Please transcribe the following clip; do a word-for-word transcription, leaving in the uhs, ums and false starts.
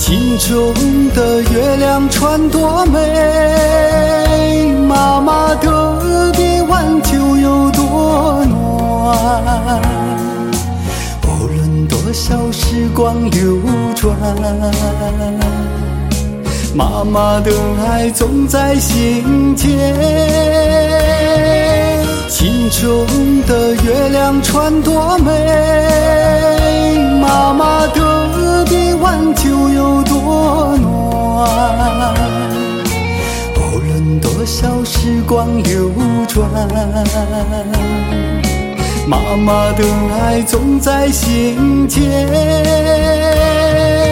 心中的月亮船多美，妈妈的臂弯就有多暖。无论多少时光流转，妈妈的爱总在心间。心中的月亮船多美，妈妈的臂弯就有多暖。无论多少时光流转，妈妈的爱总在心间。